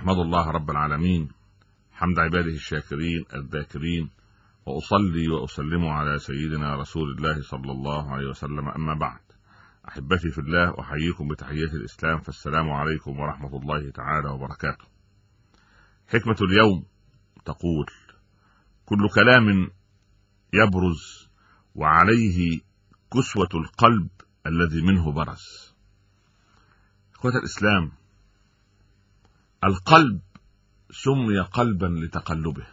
أحمد الله رب العالمين حمد عباده الشاكرين الذاكرين، وأصلي وأسلم على سيدنا رسول الله صلى الله عليه وسلم. أما بعد، أحبتي في الله، أحييكم بتحية الإسلام، فالسلام عليكم ورحمة الله تعالى وبركاته. حكمة اليوم تقول: كل كلام يبرز وعليه كسوة القلب الذي منه برز. إخوة الإسلام، القلب سمي قلبا لتقلبه،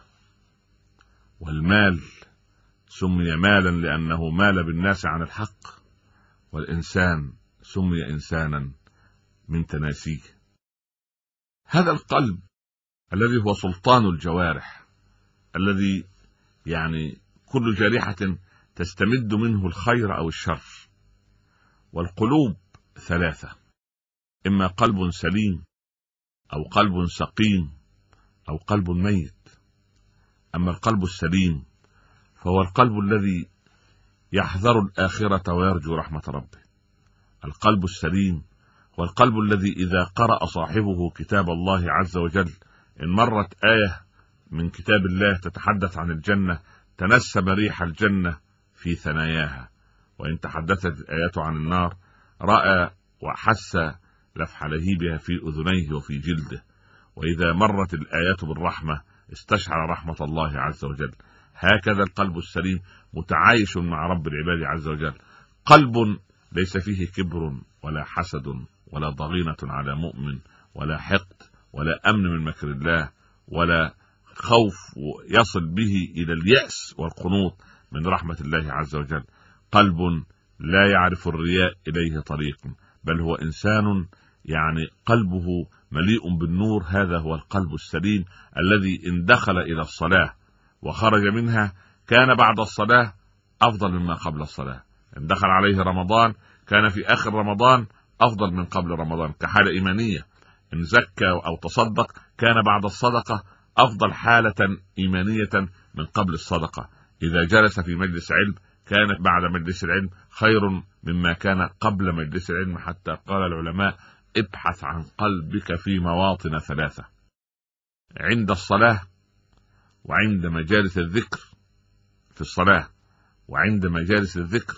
والمال سمي مالا لأنه مال بالناس عن الحق، والإنسان سمي إنسانا من تناسيه. هذا القلب الذي هو سلطان الجوارح، الذي كل جارحة تستمد منه الخير أو الشر. والقلوب ثلاثة: إما قلب سليم، أو قلب سقيم، أو قلب ميت. أما القلب السليم فهو القلب الذي يحذر الآخرة ويرجو رحمة ربه. القلب السليم هو القلب الذي إذا قرأ صاحبه كتاب الله عز وجل، إن مرت آية من كتاب الله تتحدث عن الجنة، تنسم ريح الجنة في ثناياها، وإن تحدثت الآيات عن النار رأى وحس لفح لهيبها في أذنيه وفي جلده. وإذا مرت الآيات بالرحمة استشعر رحمة الله عز وجل. هكذا القلب السليم متعايش مع رب العباد عز وجل، قلب ليس فيه كبر ولا حسد ولا ضغينة على مؤمن ولا حقد ولا أمن من مكر الله ولا خوف يصل به إلى اليأس والقنوط من رحمة الله عز وجل. قلب لا يعرف الرياء إليه طريق، بل هو إنسان قلبه مليء بالنور. هذا هو القلب السليم الذي إن دخل إلى الصلاة وخرج منها كان بعد الصلاة أفضل مما قبل الصلاة. إن دخل عليه رمضان كان في آخر رمضان أفضل من قبل رمضان كحالة إيمانية. إن زكى أو تصدق كان بعد الصدقة أفضل حالة إيمانية من قبل الصدقة. إذا جلس في مجلس علم كان بعد مجلس العلم خير مما كان قبل مجلس العلم، حتى قال العلماء: ابحث عن قلبك في مواطن ثلاثة: عند الصلاة، وعند مجالس الذكر في الصلاة، وعند مجالس الذكر،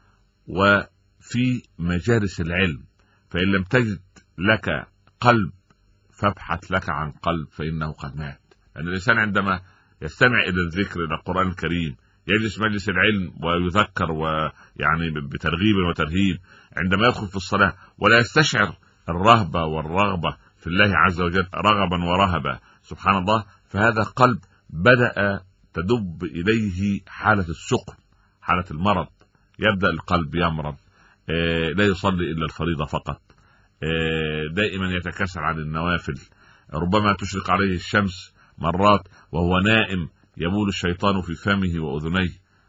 وفي مجالس العلم. فإن لم تجد لك قلب فابحث لك عن قلب، فإنه قد مات. لأن الإنسان عندما يستمع إلى الذكر، إلى القرآن الكريم، يجلس مجلس العلم ويذكر بترغيب وترهيب، عندما يدخل في الصلاة ولا يستشعر الرهبة والرغبة في الله عز وجل رغبا ورهبا، سبحان الله، فهذا قلب بدأ تدب إليه حالة السقم، حالة المرض. يبدأ القلب يمرض، لا يصلي إلا الفريضة فقط، دائما يتكاسل عن النوافل، ربما تشرق عليه الشمس مرات وهو نائم، يبول الشيطان في فمه وأذنيه.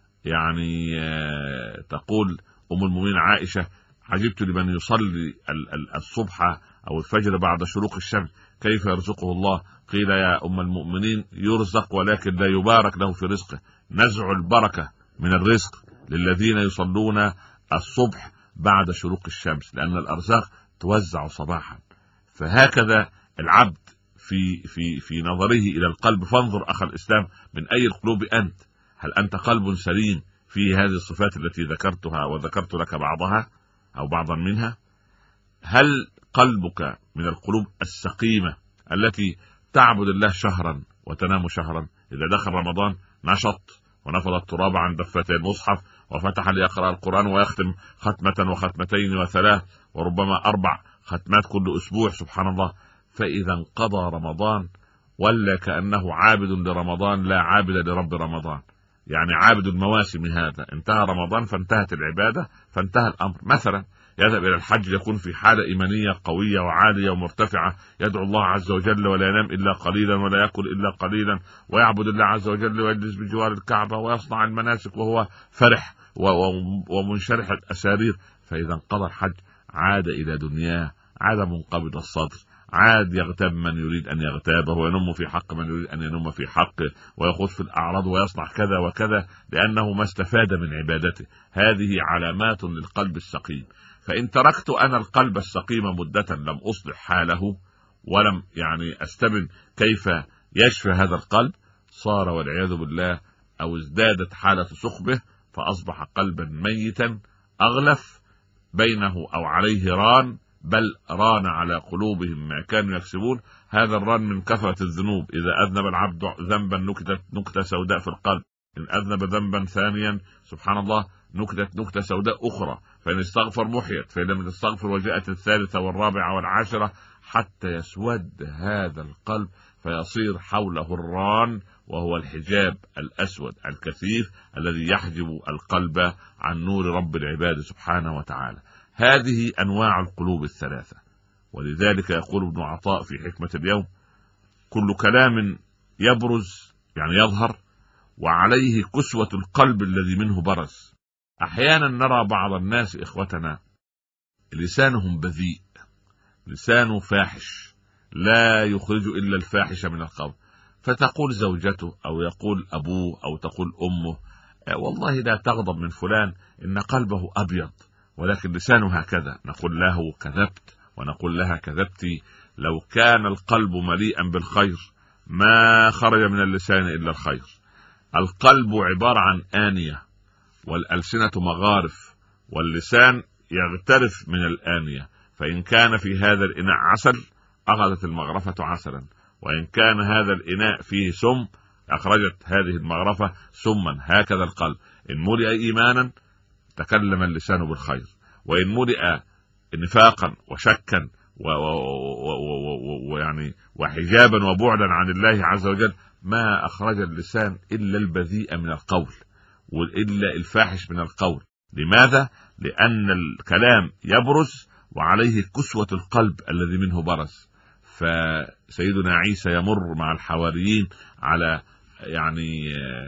تقول أم المؤمنين عائشة: عجبت لمن يصلي الصبح أو الفجر بعد شروق الشمس، كيف يرزقه الله؟ قيل: يا أم المؤمنين، يرزق ولكن لا يبارك له في رزقه. نزع البركة من الرزق للذين يصلون الصبح بعد شروق الشمس، لأن الأرزاق توزع صباحا. فهكذا العبد في نظره إلى القلب. فانظر أخ الإسلام، من أي القلوب أنت؟ هل أنت قلب سليم فيه هذه الصفات التي ذكرتها وذكرت لك بعضها أو بعضا منها؟ هل قلبك من القلوب السقيمة التي تعبد الله شهرا وتنام شهرا؟ إذا دخل رمضان نشط ونفض التراب عن دفتي المصحف وفتح ليقرأ القرآن ويختم ختمة وختمتين وثلاث وربما 4 ختمات كل أسبوع، سبحان الله. فإذا انقضى رمضان ولا كأنه عابد لرمضان لا عابد لرب رمضان، عابد المواسم. هذا انتهى رمضان فانتهت العبادة، فانتهى الأمر. مثلا يذهب إلى الحج، يكون في حالة إيمانية قوية وعالية ومرتفعة، يدعو الله عز وجل ولا ينام إلا قليلا ولا يأكل إلا قليلا، ويعبد الله عز وجل ويجلس بجوار الكعبة ويصنع المناسك وهو فرح ومنشرح الأسارير. فإذا انقضى الحج عاد إلى دنياه، عاد منقبض الصدر، عاد يغتاب من يريد أن يغتابه، وينم في حق من يريد أن ينم في حقه، ويخوض في الأعراض ويصنع كذا وكذا، لأنه ما استفاد من عبادته. هذه علامات للقلب السقيم. فإن تركت أنا القلب السقيم مدة لم أصلح حاله، ولم يعني أستبن كيف يشفى هذا القلب، صار والعياذ بالله أو ازدادت حالة سخبه فأصبح قلبا ميتا أغلف، بينه أو عليه ران، بل ران على قلوبهم ما كانوا يكسبون. هذا الران من كثرة الذنوب، إذا أذنب العبد ذنبا نكتت نكتة سوداء في القلب، إن أذنب ذنبا ثانيا سبحان الله نكتت نكتة سوداء أخرى، فإن استغفر محيت، فإن لم تستغفر وجاءت الثالثة والرابعة والعاشرة، حتى يسود هذا القلب فيصير حوله الران، وهو الحجاب الأسود الكثيف الذي يحجب القلب عن نور رب العباد سبحانه وتعالى. هذه أنواع القلوب الثلاثة. ولذلك يقول ابن عطاء في حكمة اليوم: كل كلام يبرز يعني يظهر وعليه كسوة القلب الذي منه برز. أحيانا نرى بعض الناس إخوتنا لسانهم بذيء، لسانه فاحش، لا يخرج إلا الفاحش من القول، فتقول زوجته أو يقول أبوه أو تقول أمه: والله لا تغضب من فلان إن قلبه أبيض ولكن لسانه هكذا. نقول له كذبت، ونقول لها كذبتي. لو كان القلب مليئا بالخير ما خرج من اللسان إلا الخير. القلب عبارة عن آنية، والألسنة مغارف، واللسان يغترف من الآنية، فإن كان في هذا الإناء عسل أخذت المغرفة عسلا، وإن كان هذا الإناء فيه سم أخرجت هذه المغرفة سما. هكذا القلب، إن ملئ إيمانا تكلم اللسان بالخير، وإن ملئ نفاقا وشكا ويعني وحجابا وبعدا عن الله عز وجل ما أخرج اللسان إلا البذيء من القول وإلا الفاحش من القول. لماذا؟ لأن الكلام يبرز وعليه كسوة القلب الذي منه برز. فسيدنا عيسى يمر مع الحواريين على يعني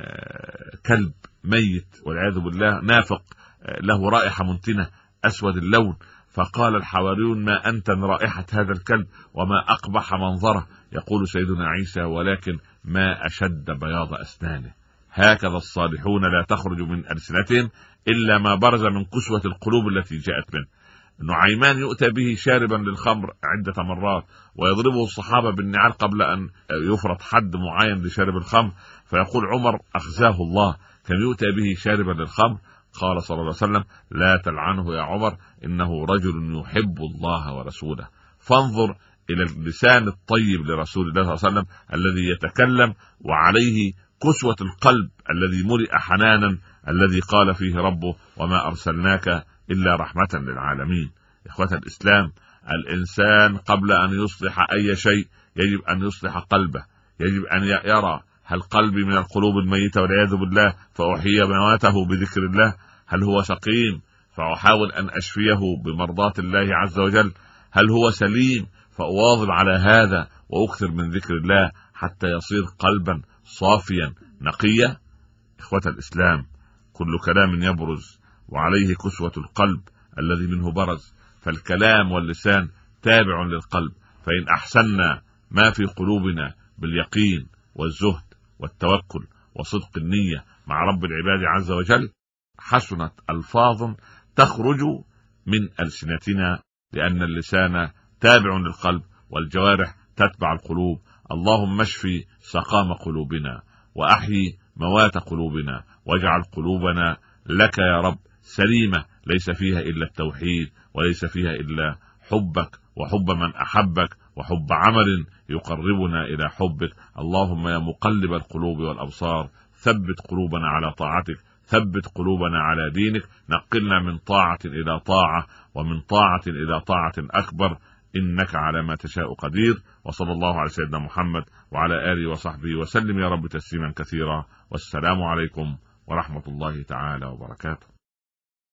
كلب ميت والعياذ بالله نافق له رائحة منتنة أسود اللون، فقال الحواريون: ما أنتن رائحة هذا الكلب وما أقبح منظره. يقول سيدنا عيسى: ولكن ما أشد بياض أسنانه. هكذا الصالحون لا تخرج من ألسنتهم إلا ما برز من كسوة القلوب التي جاءت منه. نعيمان يؤتى به شاربا للخمر عدة مرات، ويضربه الصحابة بالنعال قبل أن يفرض حد معين لشارب الخمر، فيقول عمر: أخزاه الله، كان يؤتى به شاربا للخمر. قال صلى الله عليه وسلم: لا تلعنه يا عمر، إنه رجل يحب الله ورسوله. فانظر إلى اللسان الطيب لرسول الله صلى الله عليه وسلم الذي يتكلم وعليه كسوة القلب الذي ملئ حنانا، الذي قال فيه ربه: وما أرسلناك إلا رحمة للعالمين. إخوة الإسلام، الإنسان قبل أن يصلح أي شيء يجب أن يصلح قلبه، يجب أن يرى: هل قلبي من القلوب الميتة والعياذ بالله فأحيي مواته بذكر الله؟ هل هو سقيم فأحاول أن أشفيه بمرضاة الله عز وجل؟ هل هو سليم فأواظب على هذا وأكثر من ذكر الله حتى يصير قلبا صافيا نقيا؟ إخوة الإسلام، كل كلام يبرز وعليه كسوة القلب الذي منه برز، فالكلام واللسان تابع للقلب. فإن أحسننا ما في قلوبنا باليقين والزهد والتوكل وصدق النية مع رب العباد عز وجل حسنت ألفاظ تخرج من ألسنتنا، لأن اللسان تابع للقلب والجوارح تتبع القلوب. اللهم اشفي سقام قلوبنا وأحيي موات قلوبنا، واجعل قلوبنا لك يا رب سليمة، ليس فيها إلا التوحيد، وليس فيها إلا حبك وحب من أحبك وحب عمل يقربنا إلى حبك. اللهم يا مقلب القلوب والأبصار ثبت قلوبنا على طاعتك، ثبت قلوبنا على دينك، نقلنا من طاعة إلى طاعة ومن طاعة إلى طاعة أكبر، إنك على ما تشاء قدير. وصلى الله على سيدنا محمد وعلى آله وصحبه وسلم يا رب تسليما كثيرا. والسلام عليكم ورحمة الله تعالى وبركاته.